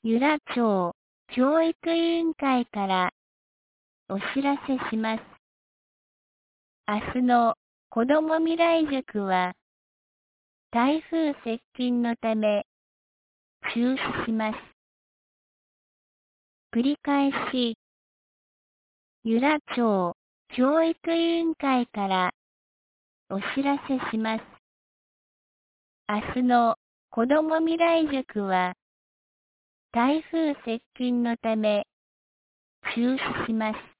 由良町教育委員会からお知らせします。明日の子ども未来塾は台風接近のため中止します。繰り返し、由良町教育委員会からお知らせします。明日の子ども未来塾は台風接近のため中止します。